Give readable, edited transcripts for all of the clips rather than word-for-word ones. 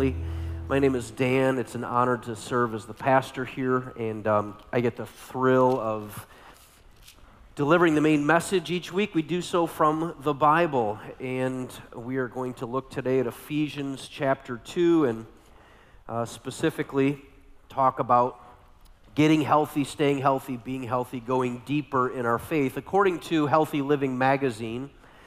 family. My name is Dan. It's an honor to serve as the pastor here, and I get the thrill of delivering the main message each week. We do so from the Bible, and we are going to look today at Ephesians chapter 2 and specifically talk about getting healthy, staying healthy, being healthy, going deeper in our faith. According to Healthy Living magazine,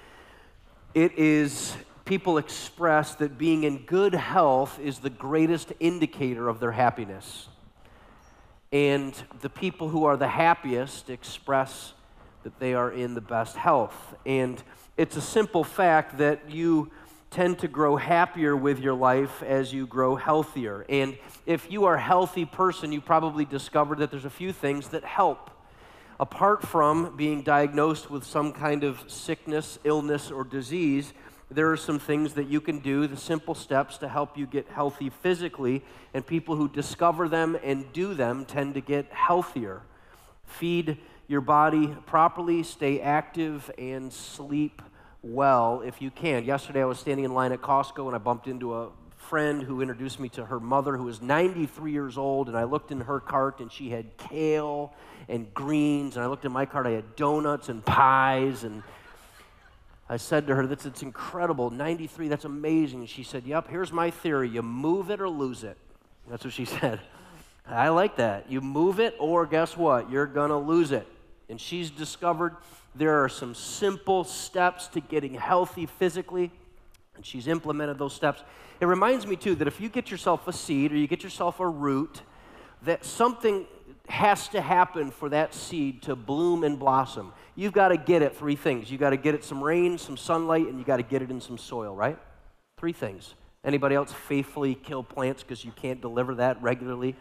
people express that being in good health is the greatest indicator of their happiness. And the people who are the happiest express that they are in the best health. And it's a simple fact that you tend to grow happier with your life as you grow healthier. And if you are a healthy person, you probably discovered that there's a few things that help. Apart from being diagnosed with some kind of sickness, illness, or disease, there are some things that you can do, the simple steps to help you get healthy physically, and people who discover them and do them tend to get healthier. Feed your body properly, stay active, and sleep well if you can. Yesterday I was standing in line at Costco and I bumped into a friend who introduced me to her mother who is 93 years old, and I looked in her cart and she had kale and greens, and I looked in my cart, I had donuts and pies, and I said to her, it's incredible, 93, that's amazing. And she said, yep, here's my theory, you move it or lose it. That's what she said. I like that. You move it or guess what? You're gonna lose it. And she's discovered there are some simple steps to getting healthy physically, and she's implemented those steps. It reminds me too that if you get yourself a seed or you get yourself a root, that something has to happen for that seed to bloom and blossom. You've got to get it three things. You've got to get it some rain, some sunlight, and you got to get it in some soil, right? Three things. Anybody else faithfully kill plants because you can't deliver that regularly?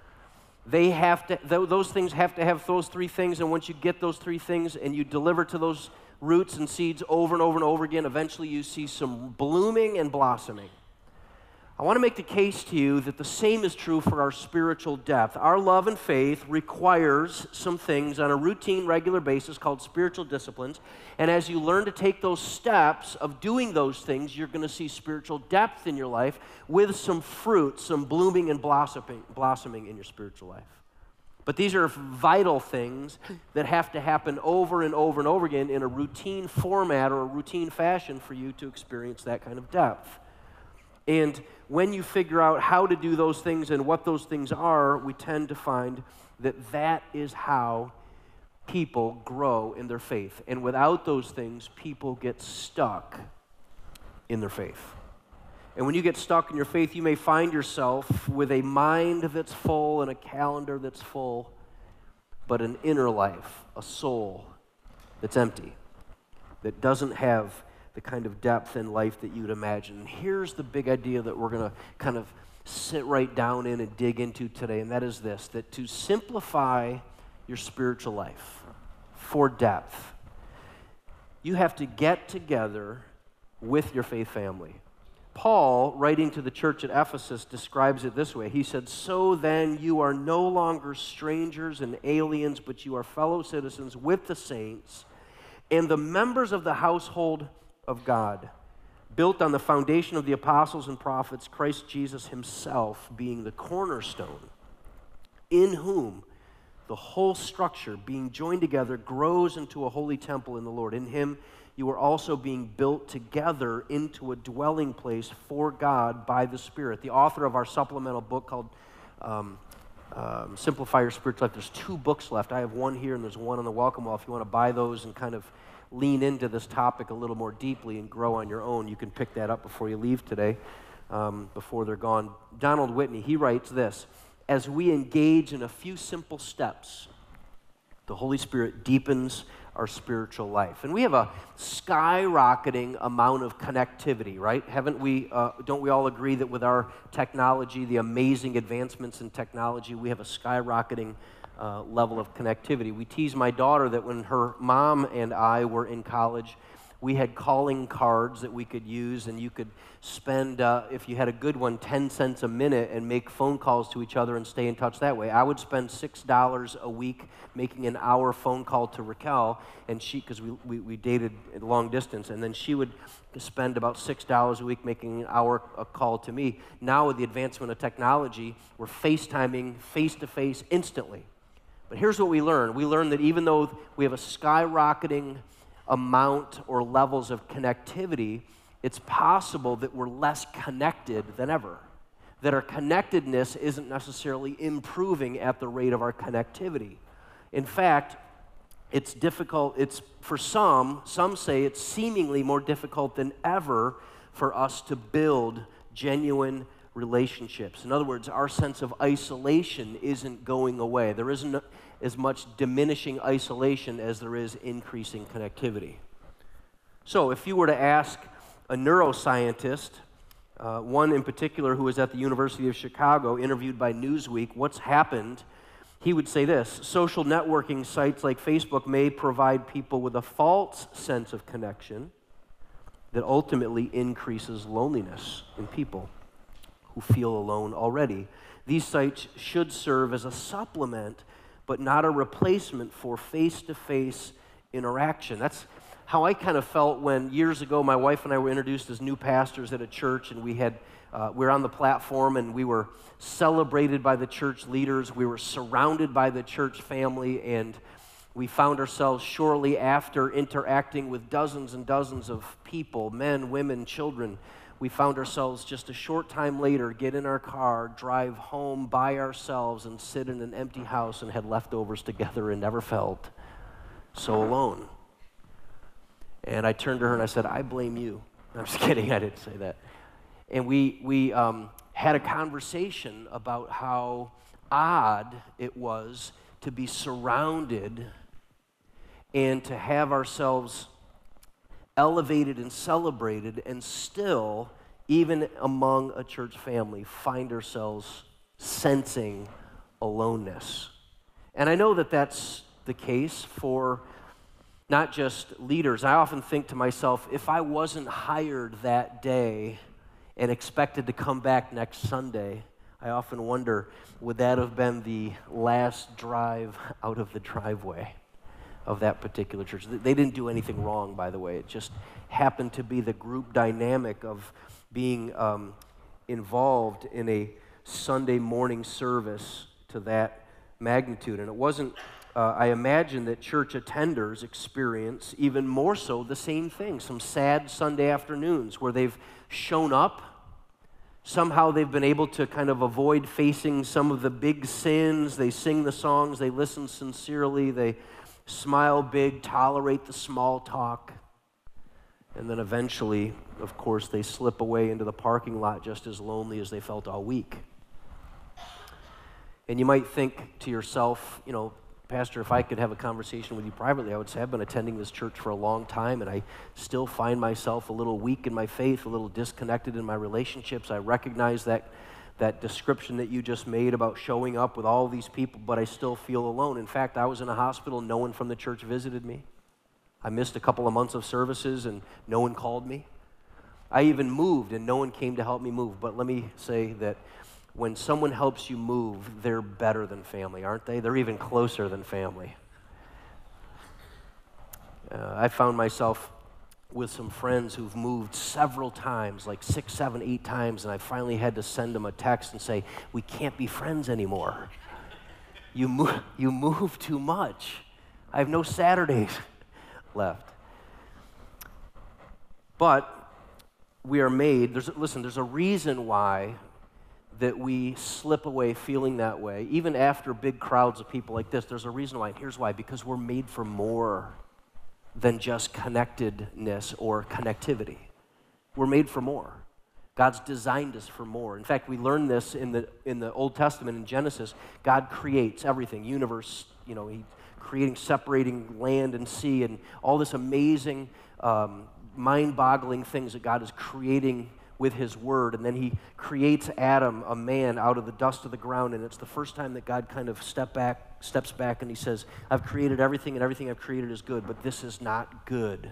Those things have to have those three things, and once you get those three things and you deliver to those roots and seeds over and over and over again, eventually you see some blooming and blossoming. I want to make the case to you that the same is true for our spiritual depth. Our love and faith requires some things on a routine, regular basis called spiritual disciplines, and as you learn to take those steps of doing those things, you're going to see spiritual depth in your life with some fruit, some blooming and blossoming in your spiritual life. But these are vital things that have to happen over and over and over again in a routine format or a routine fashion for you to experience that kind of depth. And when you figure out how to do those things and what those things are, we tend to find that that is how people grow in their faith. And without those things, people get stuck in their faith. And when you get stuck in your faith, you may find yourself with a mind that's full and a calendar that's full, but an inner life, a soul that's empty, that doesn't have the kind of depth in life that you'd imagine. And here's the big idea that we're going to kind of sit right down in and dig into today, and that is this, that to simplify your spiritual life for depth, you have to get together with your faith family. Paul, writing to the church at Ephesus, describes it this way. He said, so then you are no longer strangers and aliens, but you are fellow citizens with the saints and the members of the household of God, built on the foundation of the apostles and prophets, Christ Jesus himself being the cornerstone, in whom the whole structure, being joined together, grows into a holy temple in the Lord. In him you are also being built together into a dwelling place for God by the Spirit. The author of our supplemental book called Simplify Your Spiritual Life, there's 2 books left. I have one here and there's one on the welcome wall. If you want to buy those and kind of lean into this topic a little more deeply and grow on your own, you can pick that up before you leave today, before they're gone. Donald Whitney, he writes this, as we engage in a few simple steps, the Holy Spirit deepens our spiritual life. And we have a skyrocketing amount of connectivity, right? Don't we all agree that with our technology, the amazing advancements in technology, we have a skyrocketing level of connectivity. We tease my daughter that when her mom and I were in college, We had calling cards that we could use, and you could spend, if you had a good one, 10 cents a minute and make phone calls to each other and stay in touch that way. I would spend $6 a week making an hour phone call to Raquel, and because we dated long distance, and then she would spend about $6 a week making an hour a call to me. Now with the advancement of technology, we're FaceTiming face-to-face instantly. But here's what we learned. We learned that even though we have a skyrocketing amount or levels of connectivity, it's possible that we're less connected than ever. That our connectedness isn't necessarily improving at the rate of our connectivity. In fact, it's difficult, for some say it's seemingly more difficult than ever for us to build genuine relationships. In other words, our sense of isolation isn't going away. There isn't as much diminishing isolation as there is increasing connectivity. So if you were to ask a neuroscientist, one in particular who was at the University of Chicago, interviewed by Newsweek, what's happened, he would say this: social networking sites like Facebook may provide people with a false sense of connection that ultimately increases loneliness in people who feel alone already. These sites should serve as a supplement, but not a replacement for face-to-face interaction. That's how I kind of felt when years ago my wife and I were introduced as new pastors at a church, and we were on the platform and we were celebrated by the church leaders. We were surrounded by the church family, and we found ourselves shortly after interacting with dozens and dozens of people, men, women, children. We found ourselves just a short time later get in our car, drive home by ourselves, and sit in an empty house and had leftovers together and never felt so alone. And I turned to her and I said, "I blame you." I'm just kidding, I didn't say that. And we had a conversation about how odd it was to be surrounded and to have ourselves elevated and celebrated, and still, even among a church family, find ourselves sensing aloneness. And I know that that's the case for not just leaders. I often think to myself, if I wasn't hired that day and expected to come back next Sunday, I often wonder, would that have been the last drive out of the driveway of that particular church? They didn't do anything wrong, by the way. It just happened to be the group dynamic of being involved in a Sunday morning service to that magnitude. And it wasn't, I imagine that church attenders experience even more so the same thing, some sad Sunday afternoons where they've shown up. Somehow they've been able to kind of avoid facing some of the big sins. They sing the songs, they listen sincerely, they smile big, tolerate the small talk, and then eventually, of course, they slip away into the parking lot just as lonely as they felt all week. And you might think to yourself, you know, "Pastor, if I could have a conversation with you privately, I would say I've been attending this church for a long time, and I still find myself a little weak in my faith, a little disconnected in my relationships. I recognize that description that you just made about showing up with all these people, but I still feel alone. In fact, I was in a hospital, no one from the church visited me. I missed a couple of months of services, and no one called me. I even moved, and no one came to help me move." But let me say that when someone helps you move, they're better than family, aren't they? They're even closer than family. I found myself with some friends who've moved several times, like 6, 7, 8 times, and I finally had to send them a text and say, "We can't be friends anymore. You move too much. I have no Saturdays left." But we are made, there's a reason why that we slip away feeling that way. Even after big crowds of people like this, there's a reason why. Here's why: because we're made for more than just connectedness or connectivity. We're made for more. God's designed us for more. In fact, we learn this in the Old Testament in Genesis. God creates everything, universe, He creating, separating land and sea, and all this amazing, mind-boggling things that God is creating with His Word. And then He creates Adam, a man, out of the dust of the ground, and it's the first time that God kind of steps back and He says, "I've created everything, and everything I've created is good, but this is not good."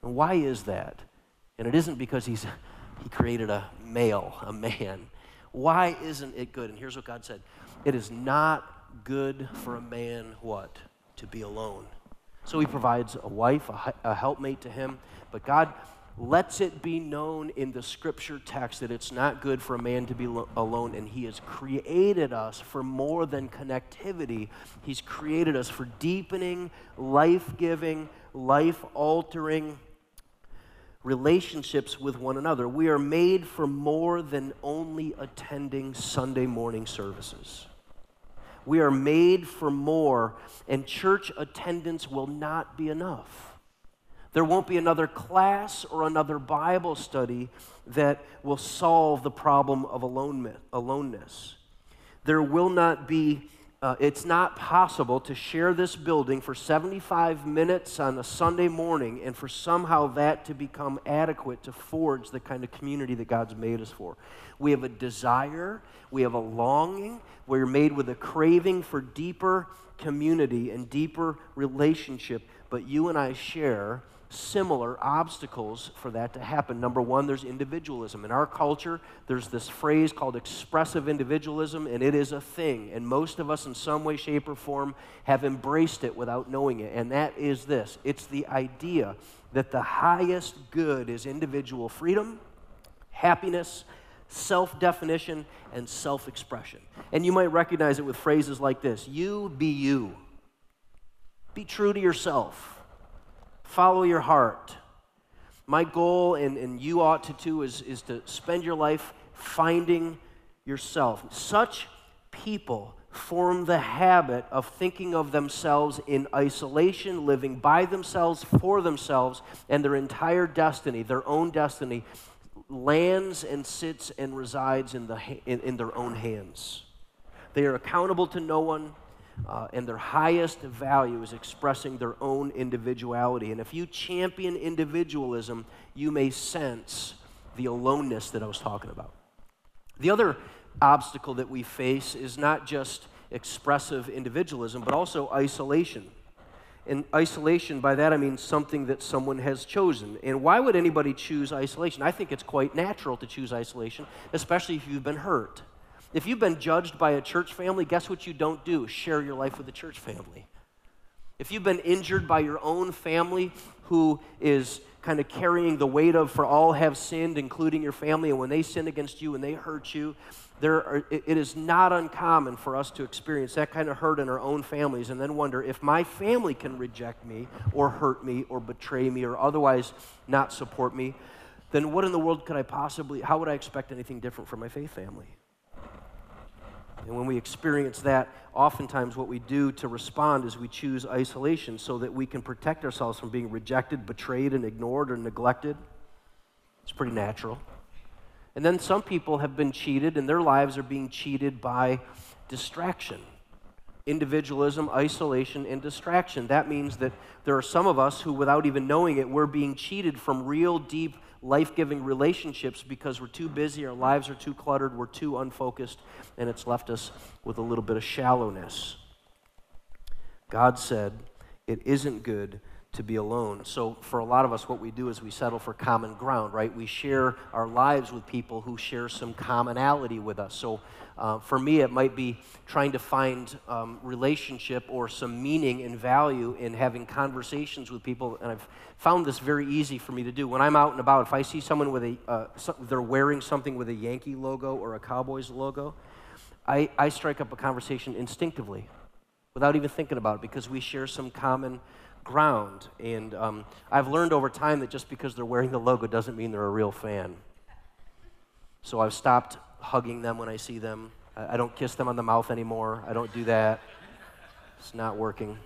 And why is that? And it isn't because he created a male, a man. Why isn't it good? And here's what God said. It is not good for a man, what? To be alone. So he provides a wife, a helpmate to him. But God lets it be known in the scripture text that it's not good for a man to be alone, and he has created us for more than connectivity. He's created us for deepening, life-giving, life-altering relationships with one another. We are made for more than only attending Sunday morning services. We are made for more, and church attendance will not be enough. There won't be another class or another Bible study that will solve the problem of aloneness. There will not be, it's not possible to share this building for 75 minutes on a Sunday morning and for somehow that to become adequate to forge the kind of community that God's made us for. We have a desire, we have a longing, we're made with a craving for deeper community and deeper relationship, but you and I share similar obstacles for that to happen. Number one, there's individualism. In our culture, there's this phrase called expressive individualism, and it is a thing. And most of us in some way, shape, or form have embraced it without knowing it. And that is this. It's the idea that the highest good is individual freedom, happiness, self-definition, and self-expression. And you might recognize it with phrases like this. You be you. Be true to yourself. Follow your heart. My goal, and you ought to too, is to spend your life finding yourself. Such people form the habit of thinking of themselves in isolation, living by themselves, for themselves, and their entire destiny, their own destiny, lands and sits and resides in their own hands. They are accountable to no one. And their highest value is expressing their own individuality. And if you champion individualism, you may sense the aloneness that I was talking about. The other obstacle that we face is not just expressive individualism, but also isolation. And isolation, by that I mean something that someone has chosen. And why would anybody choose isolation? I think it's quite natural to choose isolation, especially if you've been hurt. If you've been judged by a church family, guess what you don't do? Share your life with the church family. If you've been injured by your own family who is kind of carrying the weight of for all have sinned, including your family, and when they sin against you and they hurt you, it is not uncommon for us to experience that kind of hurt in our own families and then wonder if my family can reject me or hurt me or betray me or otherwise not support me, then what in the world could I possibly, how would I expect anything different from my faith family? And when we experience that, oftentimes what we do to respond is we choose isolation so that we can protect ourselves from being rejected, betrayed, and ignored or neglected. It's pretty natural. And then some people have been cheated, and their lives are being cheated by distraction. Individualism, isolation, and distraction. That means that there are some of us who, without even knowing it, we're being cheated from real, deep, life-giving relationships because we're too busy, our lives are too cluttered, we're too unfocused, and it's left us with a little bit of shallowness. God said it isn't good to be alone. So for a lot of us, what we do is we settle for common ground, right? We share our lives with people who share some commonality with us. So for me, it might be trying to find relationship or some meaning and value in having conversations with people, and I've found this very easy for me to do. When I'm out and about, if I see someone with they're wearing something with a Yankee logo or a Cowboys logo, I strike up a conversation instinctively without even thinking about it because we share some common ground. And I've learned over time that just because they're wearing the logo doesn't mean they're a real fan. So I've stopped hugging them when I see them. I don't kiss them on the mouth anymore. I don't do that. It's not working.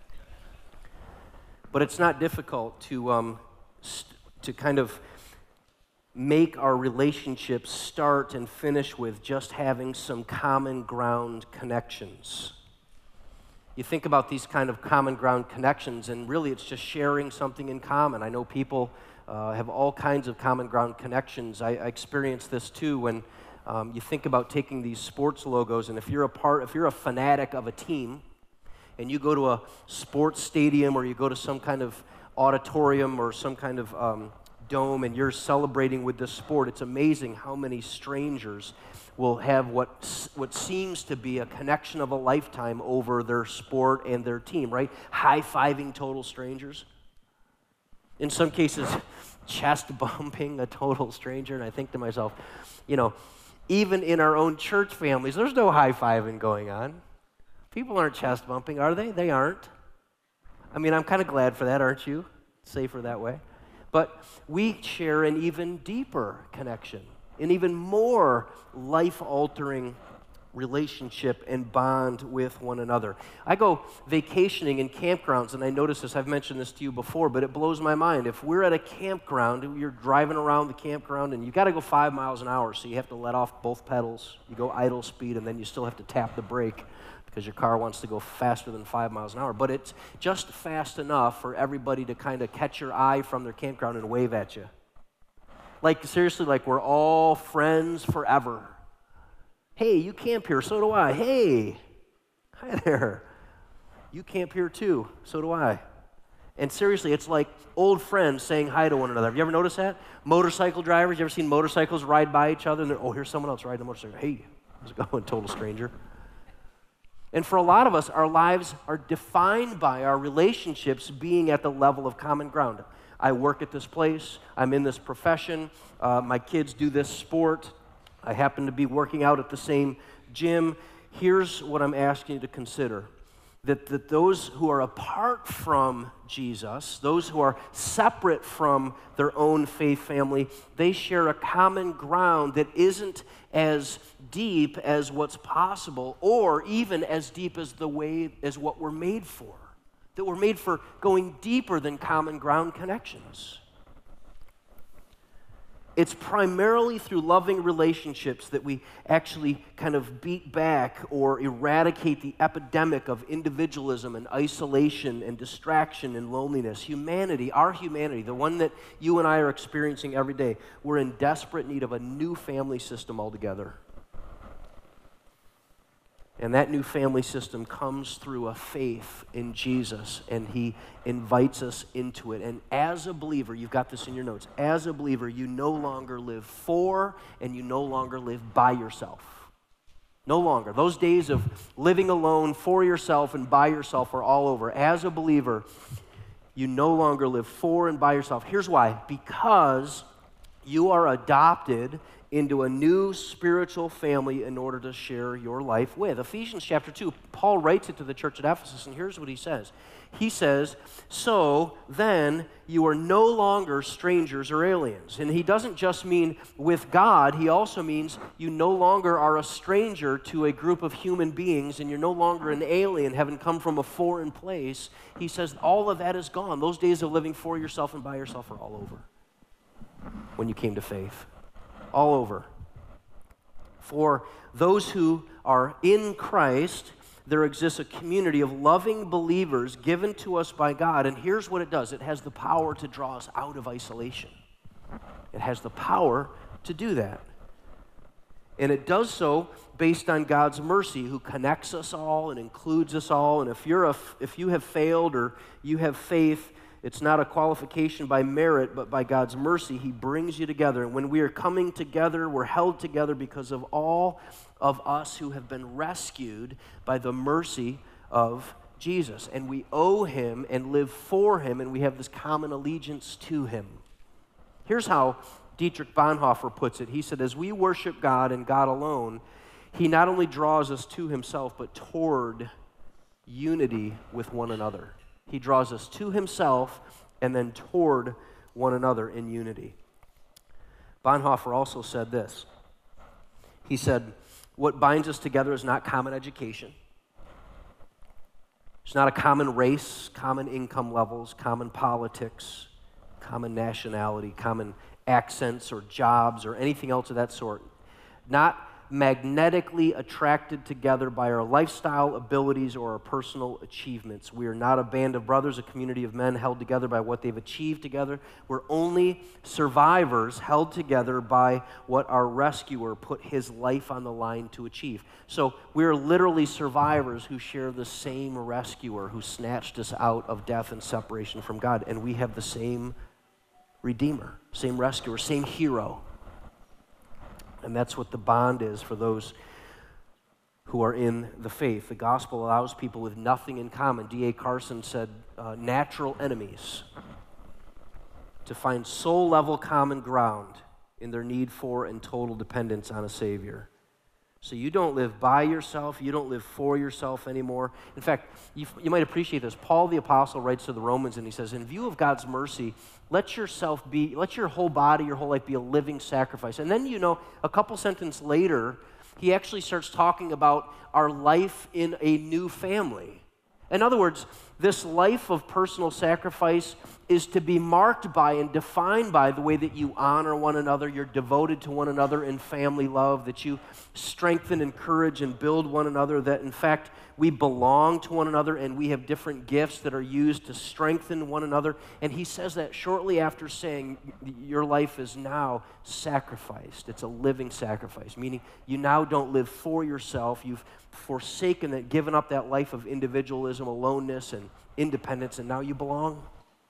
But it's not difficult to kind of make our relationships start and finish with just having some common ground connections. You think about these kind of common ground connections, and really it's just sharing something in common. I know people have all kinds of common ground connections. I experienced this too when you think about taking these sports logos, and if you're a fanatic of a team, and you go to a sports stadium or you go to some kind of auditorium or some kind of dome and you're celebrating with this sport, it's amazing how many strangers will have what seems to be a connection of a lifetime over their sport and their team, right? High-fiving total strangers. In some cases, chest bumping a total stranger. And I think to myself, even in our own church families, there's no high-fiving going on. People aren't chest bumping, are they? They aren't. I mean, I'm kind of glad for that, aren't you? Safer that way. But we share an even deeper connection, an even more life-altering relationship and bond with one another. I go vacationing in campgrounds, and I notice this, I've mentioned this to you before, but it blows my mind. If we're at a campground, you're driving around the campground, and you got to go 5 miles an hour, so you have to let off both pedals. You go idle speed, and then you still have to tap the brake because your car wants to go faster than 5 miles an hour. But it's just fast enough for everybody to kind of catch your eye from their campground and wave at you. Like, seriously, like we're all friends forever. Hey, you camp here, so do I. Hey, hi there. You camp here too, so do I. And seriously, it's like old friends saying hi to one another. Have you ever noticed that? Motorcycle drivers, you ever seen motorcycles ride by each other? And oh, here's someone else riding a motorcycle. Hey, how's it going, total stranger? And for a lot of us, our lives are defined by our relationships being at the level of common ground. I work at this place. I'm in this profession. My kids do this sport. I happen to be working out at the same gym. Here's what I'm asking you to consider. That those who are apart from Jesus, those who are separate from their own faith family, they share a common ground that isn't as deep as what's possible or even as deep as what we're made for. That we're made for going deeper than common ground connections. It's primarily through loving relationships that we actually kind of beat back or eradicate the epidemic of individualism and isolation and distraction and loneliness. Humanity, our humanity, the one that you and I are experiencing every day, we're in desperate need of a new family system altogether. And that new family system comes through a faith in Jesus, and he invites us into it. And as a believer, you've got this in your notes, as a believer, you no longer live for and you no longer live by yourself. No longer. Those days of living alone for yourself and by yourself are all over. As a believer, you no longer live for and by yourself. Here's why. Because you are adopted into a new spiritual family in order to share your life with. Ephesians chapter 2, Paul writes it to the church at Ephesus, and here's what he says. He says, so then you are no longer strangers or aliens. And he doesn't just mean with God, he also means you no longer are a stranger to a group of human beings, and you're no longer an alien, having come from a foreign place. He says all of that is gone. Those days of living for yourself and by yourself are all over when you came to faith. All over. For those who are in Christ, there exists a community of loving believers given to us by God, and here's what it does. It has the power to draw us out of isolation. It has the power to do that. And it does so based on God's mercy, who connects us all and includes us all. And if you have failed or you have faith, it's not a qualification by merit, but by God's mercy. He brings you together. And when we are coming together, we're held together because of all of us who have been rescued by the mercy of Jesus. And we owe him and live for him, and we have this common allegiance to him. Here's how Dietrich Bonhoeffer puts it. He said, as we worship God and God alone, he not only draws us to himself, but toward unity with one another. He draws us to himself and then toward one another in unity. Bonhoeffer also said this. He said, what binds us together is not common education. It's not a common race, common income levels, common politics, common nationality, common accents or jobs or anything else of that sort. Not magnetically attracted together by our lifestyle, abilities, or our personal achievements. We are not a band of brothers, a community of men held together by what they've achieved together. We're only survivors held together by what our rescuer put his life on the line to achieve. So we're literally survivors who share the same rescuer who snatched us out of death and separation from God. And we have the same Redeemer, same rescuer, same hero. And that's what the bond is for those who are in the faith. The gospel allows people with nothing in common. D.A. Carson said, natural enemies, to find soul-level common ground in their need for and total dependence on a Savior. So you don't live by yourself, you don't live for yourself anymore. In fact, you might appreciate this. Paul the Apostle writes to the Romans and he says, in view of God's mercy, let your whole body, your whole life be a living sacrifice. And then, a couple sentences later, he actually starts talking about our life in a new family. In other words, this life of personal sacrifice is to be marked by and defined by the way that you honor one another, you're devoted to one another in family love, that you strengthen, encourage, and build one another, that in fact we belong to one another and we have different gifts that are used to strengthen one another. And he says that shortly after saying your life is now sacrificed. It's a living sacrifice, meaning you now don't live for yourself. You've forsaken that, given up that life of individualism, aloneness, and independence, and now you belong.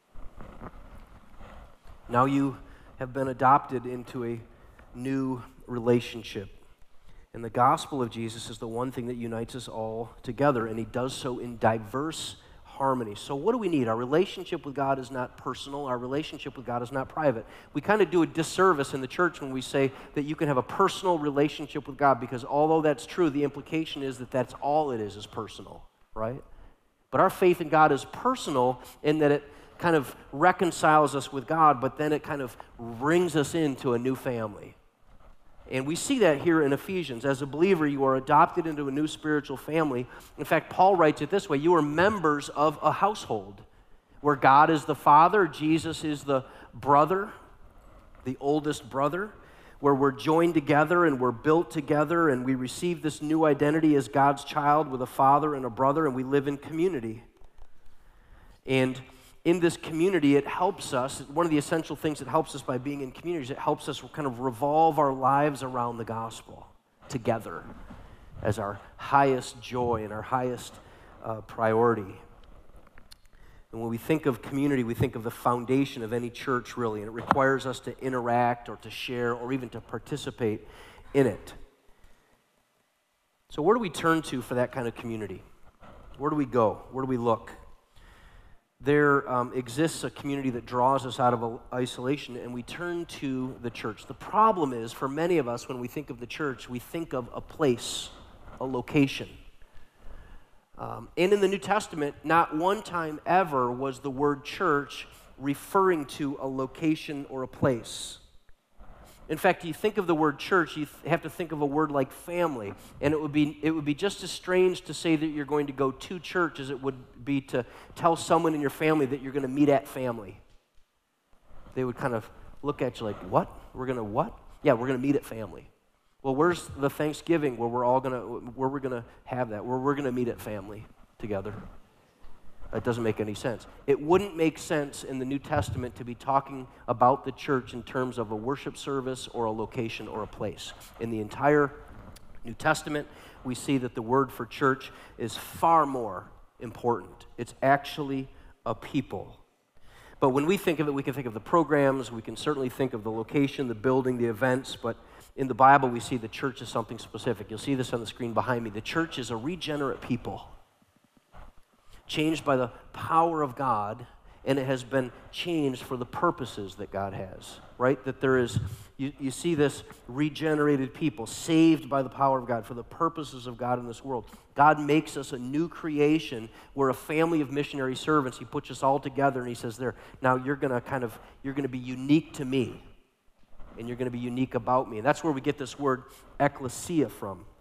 Now you have been adopted into a new relationship. And the gospel of Jesus is the one thing that unites us all together, and he does so in diverse harmony. So what do we need? Our relationship with God is not personal. Our relationship with God is not private. We kind of do a disservice in the church when we say that you can have a personal relationship with God, because although that's true, the implication is that that's all it is personal, right? But our faith in God is personal in that it kind of reconciles us with God, but then it kind of brings us into a new family. And we see that here in Ephesians. As a believer, you are adopted into a new spiritual family. In fact, Paul writes it this way: you are members of a household where God is the father, Jesus is the brother, the oldest brother, where we're joined together and we're built together and we receive this new identity as God's child with a father and a brother, and we live in community. And in this community, it helps us, one of the essential things that helps us by being in communities, it helps us kind of revolve our lives around the gospel together as our highest joy and our highest priority. And when we think of community, we think of the foundation of any church, really, and it requires us to interact or to share or even to participate in it. So where do we turn to for that kind of community? Where do we go? Where do we look? There exists a community that draws us out of isolation, and we turn to the church. The problem is, for many of us, when we think of the church, we think of a place, a location. And in the New Testament, not one time ever was the word church referring to a location or a place. In fact, you think of the word church, you have to think of a word like family. And it would be just as strange to say that you're going to go to church as it would be to tell someone in your family that you're going to meet at family. They would kind of look at you like, what? We're going to what? Yeah, we're going to meet at family. Well, where's the Thanksgiving where we're going to have that, where we're going to meet at family together? It doesn't make any sense. It wouldn't make sense in the New Testament to be talking about the church in terms of a worship service or a location or a place. In the entire New Testament, we see that the word for church is far more important. It's actually a people. But when we think of it, we can think of the programs, we can certainly think of the location, the building, the events, but in the Bible, we see the church as something specific. You'll see this on the screen behind me. The church is a regenerate people, changed by the power of God, and it has been changed for the purposes that God has, right? That there is, you see this regenerated people, saved by the power of God for the purposes of God in this world. God makes us a new creation. We're a family of missionary servants. He puts us all together, and he says there, now you're going to be unique to me, and you're going to be unique about me. And that's where we get this word ecclesia from.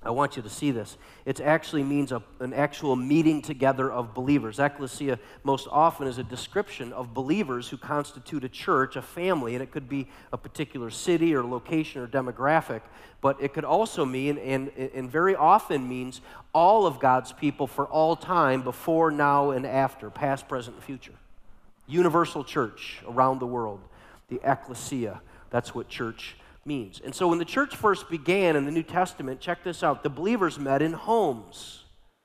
I want you to see this. It actually means an actual meeting together of believers. Ecclesia most often is a description of believers who constitute a church, a family, and it could be a particular city or location or demographic, but it could also mean, and very often means, all of God's people for all time, before, now, and after, past, present, and future. Universal church around the world, the ecclesia, that's what church means. And so when the church first began in the New Testament, check this out, the believers met in homes.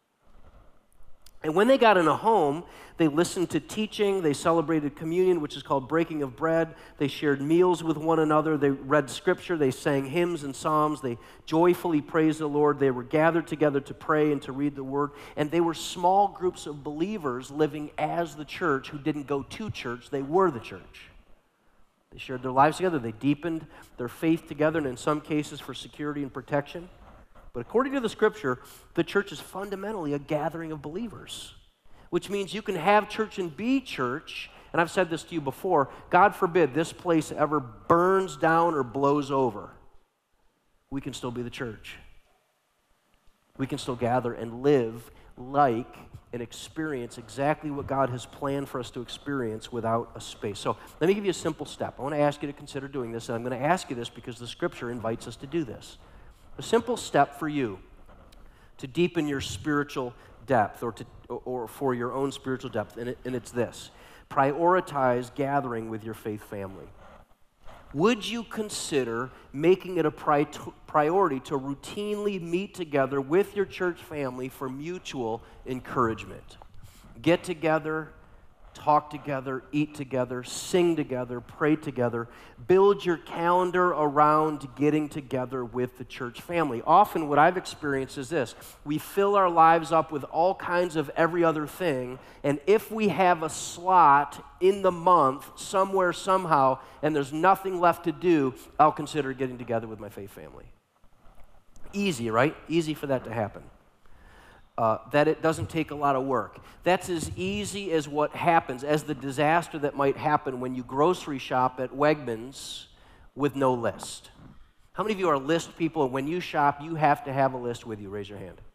And when they got in a home, they listened to teaching, they celebrated communion, which is called breaking of bread, they shared meals with one another, they read scripture, they sang hymns and psalms, they joyfully praised the Lord, they were gathered together to pray and to read the word, and they were small groups of believers living as the church who didn't go to church, they were the church. They shared their lives together. They deepened their faith together, and in some cases for security and protection. But according to the Scripture, the church is fundamentally a gathering of believers, which means you can have church and be church. And I've said this to you before, God forbid this place ever burns down or blows over. We can still be the church. We can still gather and live like and experience exactly what God has planned for us to experience without a space. So let me give you a simple step. I want to ask you to consider doing this, and I'm going to ask you this because the Scripture invites us to do this. A simple step for you to deepen your spiritual depth or for your own spiritual depth, and it's this. Prioritize gathering with your faith family. Would you consider making it a priority to routinely meet together with your church family for mutual encouragement? Get together, talk together, eat together, sing together, pray together. Build your calendar around getting together with the church family. Often what I've experienced is this. We fill our lives up with all kinds of every other thing, and if we have a slot in the month somewhere, somehow, and there's nothing left to do, I'll consider getting together with my faith family. Easy, right? Easy for that to happen. That it doesn't take a lot of work. That's as easy as what happens, as the disaster that might happen when you grocery shop at Wegmans with no list. How many of you are list people, and when you shop, you have to have a list with you? Raise your hand.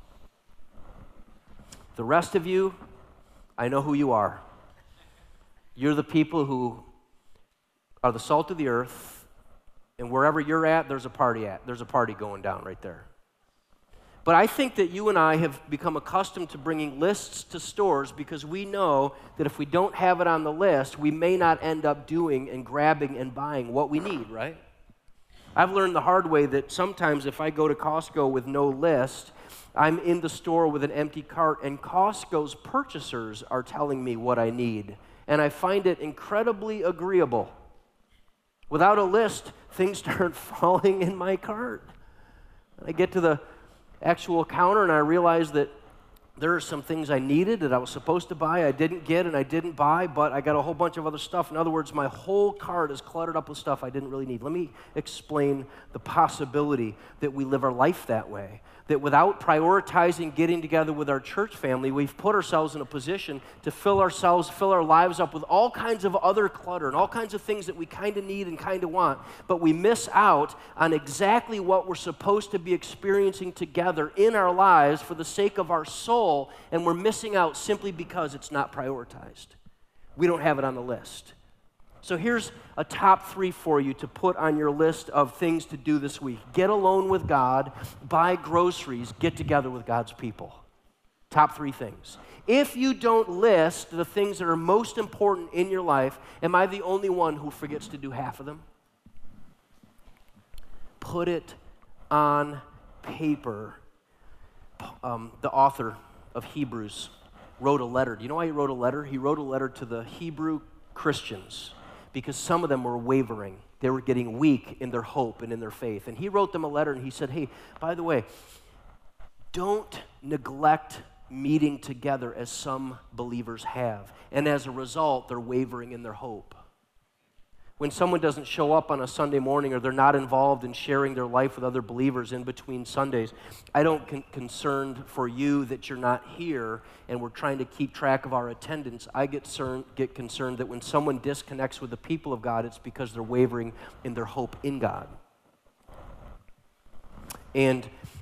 The rest of you, I know who you are. You're the people who are the salt of the earth, and wherever you're at, there's a party going down right there. But I think that you and I have become accustomed to bringing lists to stores because we know that if we don't have it on the list, we may not end up doing and grabbing and buying what we need, right? I've learned the hard way that sometimes if I go to Costco with no list, I'm in the store with an empty cart, and Costco's purchasers are telling me what I need, and I find it incredibly agreeable. Without a list, things start falling in my cart. I get to the actual counter, and I realized that there are some things I needed that I was supposed to buy, I didn't get, and I didn't buy, but I got a whole bunch of other stuff. In other words, my whole cart is cluttered up with stuff I didn't really need. Let me explain the possibility that we live our life that way, that without prioritizing getting together with our church family, we've put ourselves in a position to fill our lives up with all kinds of other clutter and all kinds of things that we kind of need and kind of want, but we miss out on exactly what we're supposed to be experiencing together in our lives for the sake of our soul, and we're missing out simply because it's not prioritized. We don't have it on the list. So here's a top 3 for you to put on your list of things to do this week. Get alone with God, buy groceries, get together with God's people. Top 3 things. If you don't list the things that are most important in your life, am I the only one who forgets to do half of them? Put it on paper. The author of Hebrews wrote a letter. Do you know why he wrote a letter? He wrote a letter to the Hebrew Christians, because some of them were wavering. They were getting weak in their hope and in their faith. And he wrote them a letter, and he said, hey, by the way, don't neglect meeting together as some believers have. And as a result, they're wavering in their hope. When someone doesn't show up on a Sunday morning, or they're not involved in sharing their life with other believers in between Sundays, I don't concerned for you that you're not here and we're trying to keep track of our attendance. I get concerned that when someone disconnects with the people of God, it's because they're wavering in their hope in God. And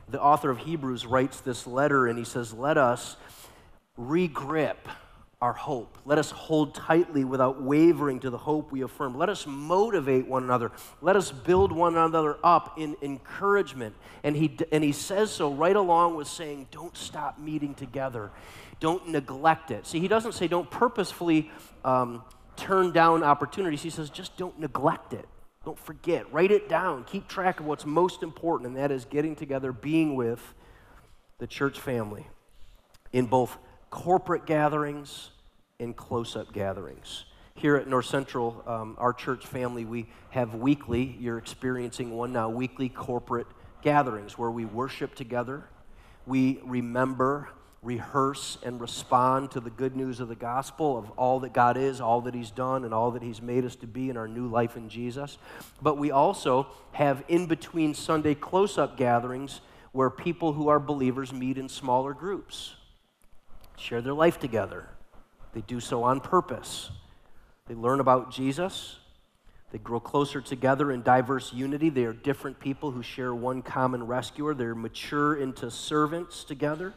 The author of Hebrews writes this letter, and he says, let us re-grip our hope. Let us hold tightly without wavering to the hope we affirm. Let us motivate one another. Let us build one another up in encouragement. And he says so right along with saying, don't stop meeting together. Don't neglect it. See, he doesn't say don't purposefully turn down opportunities. He says just don't neglect it. Don't forget. Write it down. Keep track of what's most important, and that is getting together, being with the church family in both corporate gatherings and close-up gatherings. Here at North Central, our church family, we have weekly, you're experiencing one now, weekly corporate gatherings where we worship together, we remember, rehearse, and respond to the good news of the gospel of all that God is, all that He's done, and all that He's made us to be in our new life in Jesus. But we also have in-between Sunday close-up gatherings where people who are believers meet in smaller groups, share their life together. They do so on purpose. They learn about Jesus. They grow closer together in diverse unity. They are different people who share one common rescuer. They're mature into servants together.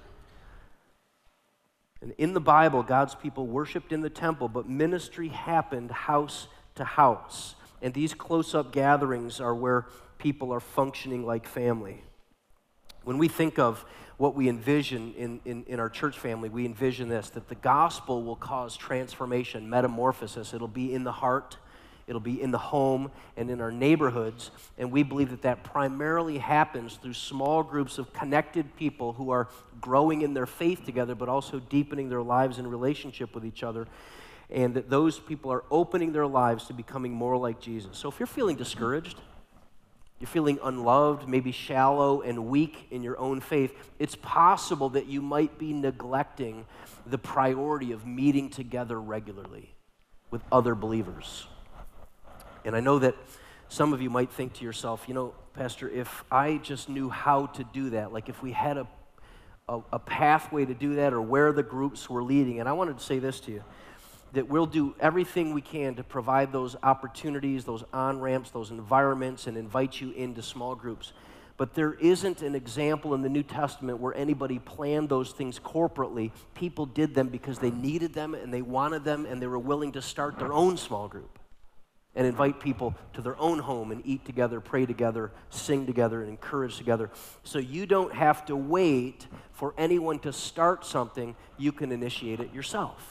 And in the Bible, God's people worshiped in the temple, but ministry happened house to house. And these close-up gatherings are where people are functioning like family. When we think of what we envision in our church family, we envision this, that the gospel will cause transformation, metamorphosis. It'll be in the heart, it'll be in the home, and in our neighborhoods. And we believe that that primarily happens through small groups of connected people who are growing in their faith together, but also deepening their lives in relationship with each other. And that those people are opening their lives to becoming more like Jesus. So if you're feeling discouraged, you're feeling unloved, maybe shallow and weak in your own faith, it's possible that you might be neglecting the priority of meeting together regularly with other believers. And I know that some of you might think to yourself, you know, Pastor, if I just knew how to do that, like if we had a pathway to do that or where the groups were leading, and I wanted to say this to you, that we'll do everything we can to provide those opportunities, those on-ramps, those environments, and invite you into small groups. But there isn't an example in the New Testament where anybody planned those things corporately. People did them because they needed them and they wanted them and they were willing to start their own small group and invite people to their own home and eat together, pray together, sing together, and encourage together. So you don't have to wait for anyone to start something. You can initiate it yourself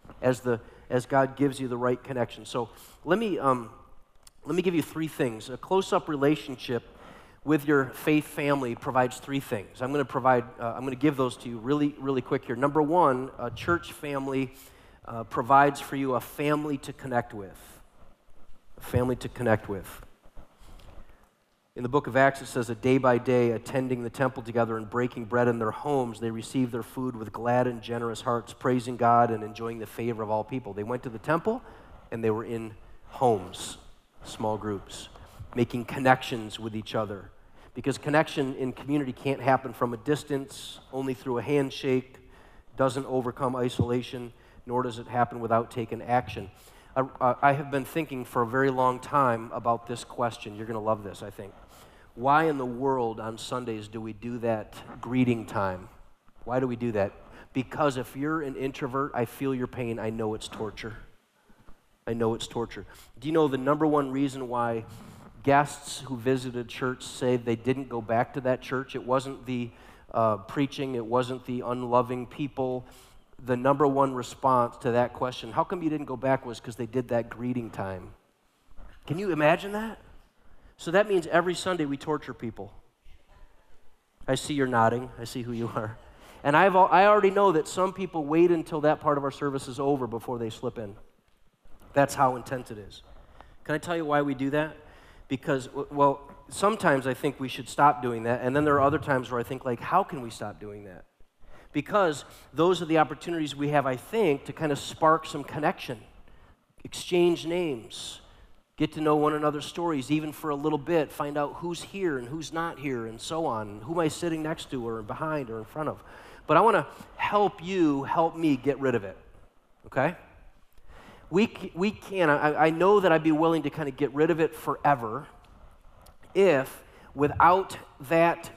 as God gives you the right connection. So let me give you three things. A close-up relationship with your faith family provides three things. I'm going to give those to you really, really quick here. Number one, a church family provides for you a family to connect with. A family to connect with. In the book of Acts, it says that day by day, attending the temple together and breaking bread in their homes, they received their food with glad and generous hearts, praising God and enjoying the favor of all people. They went to the temple, and they were in homes, small groups, making connections with each other. Because connection in community can't happen from a distance, only through a handshake, doesn't overcome isolation, nor does it happen without taking action. I have been thinking for a very long time about this question. You're going to love this, I think. Why in the world on Sundays do we do that greeting time? Why do we do that? Because if you're an introvert, I feel your pain. I know it's torture. I know it's torture. Do you know the number one reason why guests who visited church say they didn't go back to that church? It wasn't the preaching. It wasn't the unloving people. The number one response to that question, how come you didn't go back, was because they did that greeting time. Can you imagine that? So that means every Sunday we torture people. I see you're nodding. I see who you are. And I already know that some people wait until that part of our service is over before they slip in. That's how intense it is. Can I tell you why we do that? Because, well, sometimes I think we should stop doing that, and then there are other times where I think, like, how can we stop doing that? Because those are the opportunities we have, I think, to kind of spark some connection, exchange names, get to know one another's stories, even for a little bit, find out who's here and who's not here, and so on. Who am I sitting next to or behind or in front of? But I want to help me get rid of it, okay? We can. I know that I'd be willing to kind of get rid of it forever if, without that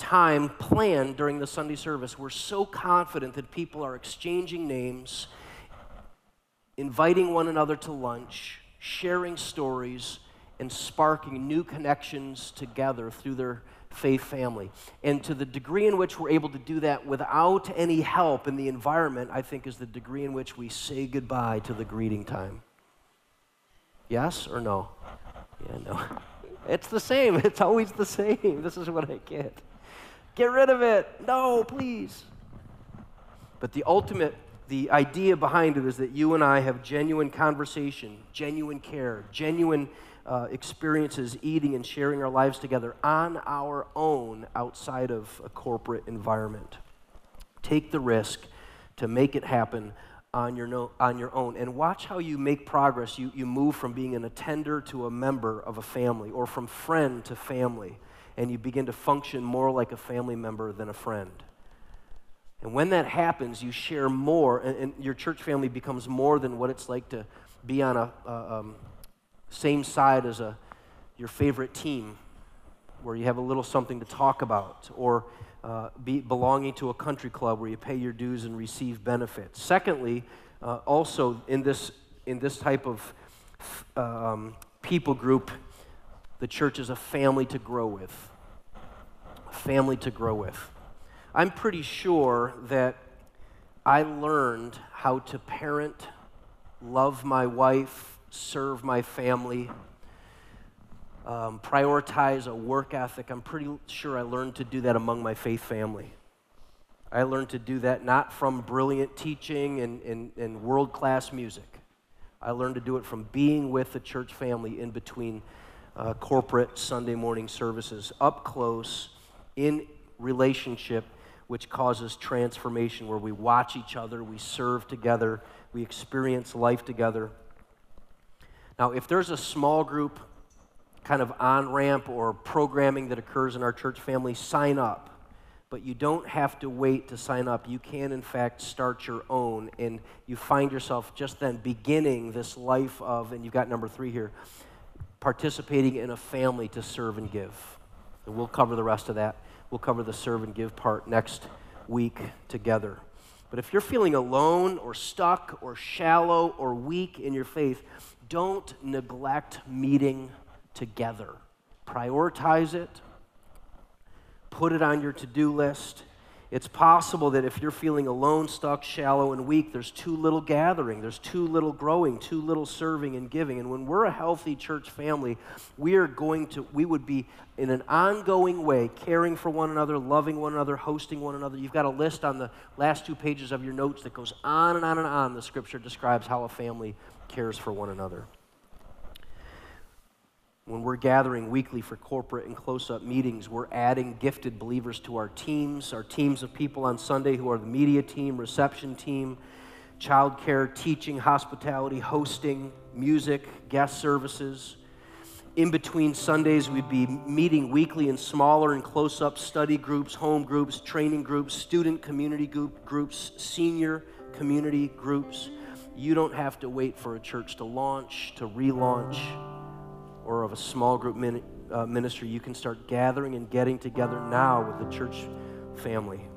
time planned during the Sunday service. We're so confident that people are exchanging names, inviting one another to lunch, sharing stories, and sparking new connections together through their faith family. And to the degree in which we're able to do that without any help in the environment, I think is the degree in which we say goodbye to the greeting time. Yes or no? Yeah, no. It's the same. It's always the same. This is what I get. Get rid of it. No, please. But the idea behind it is that you and I have genuine conversation, genuine care, genuine experiences eating and sharing our lives together on our own outside of a corporate environment. Take the risk to make it happen on your own, and watch how you make progress. You move from being an attender to a member of a family, or from friend to family, and you begin to function more like a family member than a friend. And when that happens, you share more, and your church family becomes more than what it's like to be on a same side as your favorite team, where you have a little something to talk about, or belonging to a country club where you pay your dues and receive benefits. Secondly, also in this type of people group, the church is a family to grow with. A family to grow with. I'm pretty sure that I learned how to parent, love my wife, serve my family, prioritize a work ethic. I'm pretty sure I learned to do that among my faith family. I learned to do that not from brilliant teaching and world-class music. I learned to do it from being with the church family in between corporate Sunday morning services, up close, in relationship, which causes transformation, where we watch each other, we serve together, we experience life together. Now, if there's a small group kind of on-ramp or programming that occurs in our church family, sign up. But you don't have to wait to sign up. You can, in fact, start your own, and you find yourself just then beginning this life of, and you've got number 3 here, participating in a family to serve and give. And we'll cover the rest of that. We'll cover the serve and give part next week together. But if you're feeling alone or stuck or shallow or weak in your faith, don't neglect meeting together. Prioritize it. Put it on your to-do list. It's possible that if you're feeling alone, stuck, shallow, and weak, there's too little gathering, there's too little growing, too little serving and giving. And when we're a healthy church family, we would be in an ongoing way caring for one another, loving one another, hosting one another. You've got a list on the last 2 pages of your notes that goes on and on and on. The scripture describes how a family cares for one another. When we're gathering weekly for corporate and close-up meetings, we're adding gifted believers to our teams of people on Sunday who are the media team, reception team, childcare, teaching, hospitality, hosting, music, guest services. In between Sundays, we'd be meeting weekly in smaller and close-up study groups, home groups, training groups, student community groups, senior community groups. You don't have to wait for a church to launch, to relaunch, or of a small group ministry. You can start gathering and getting together now with the church family.